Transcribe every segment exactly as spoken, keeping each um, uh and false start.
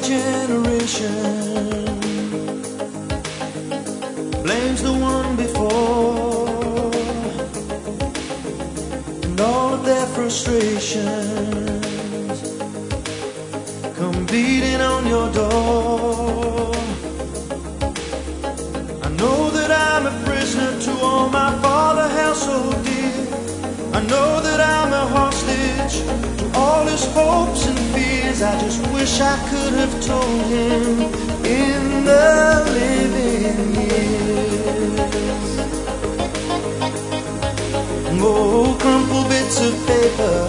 generation blames the one before, and all of their frustrations come beating on your door. I know that I'm a prisoner to all my father held so dear. I know that I'm a hostage to all his hopes and fears. I just wish I could have told him in the living years. Oh, crumpled bits of paper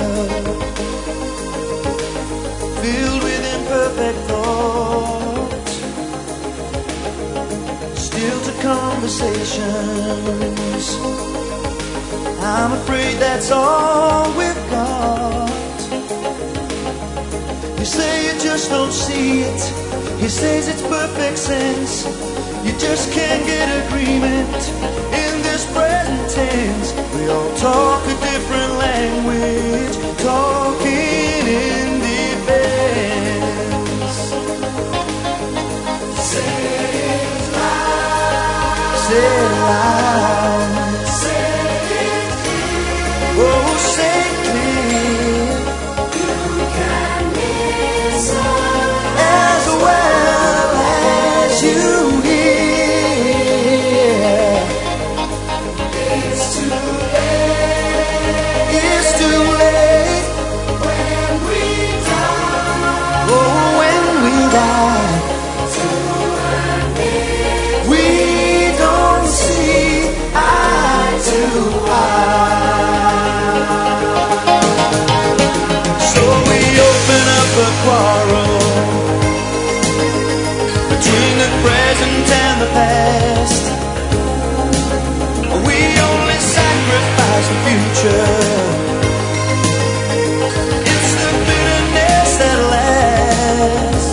filled with imperfect thoughts, still to conversations. I'm afraid that's all we've got. You say you just don't see it. He says it's perfect sense. You just can't get agreement in this present tense. We all talk a different language, talking in defense. Say it loud. Say it loud. Oh, say clear. You can listen as well as you hear. It's too late. It's too late when we die. Oh, when we die. We don't see eye to eye. A quarrel between the present and the past. We only sacrifice the future. It's the bitterness that lasts.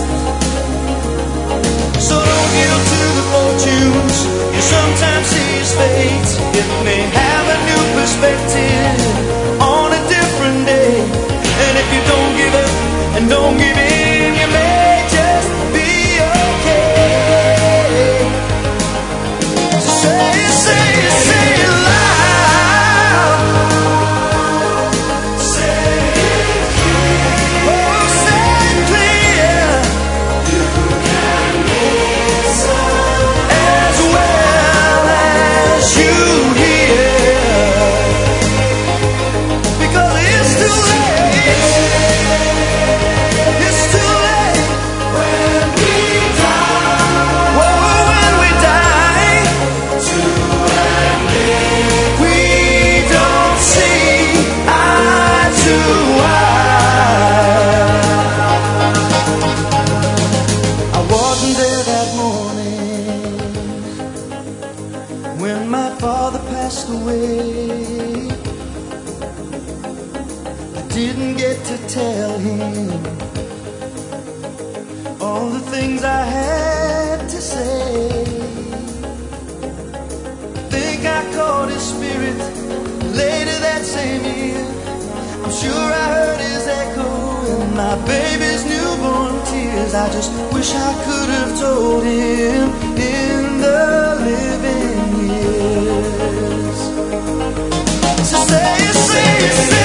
So don't yield to the fortunes you sometimes see as fate. It may have a new perspective on a different day. And if you don't give up and don't give in, you may just be okay. So say it, say it, say it loud. Say it clear. Oh, say it clear. You can listen as well as you hear. Because it's too late. It's too late when we die. Whoa, when we die. To admit we don't see eye to eye. I wasn't there that morning when my father passed away. I didn't get to tell him all the things I had to say. I think I caught his spirit later that same year. I'm sure I heard his echo in my baby's newborn tears. I just wish I could have told him in the living years. So say it, say it, say it.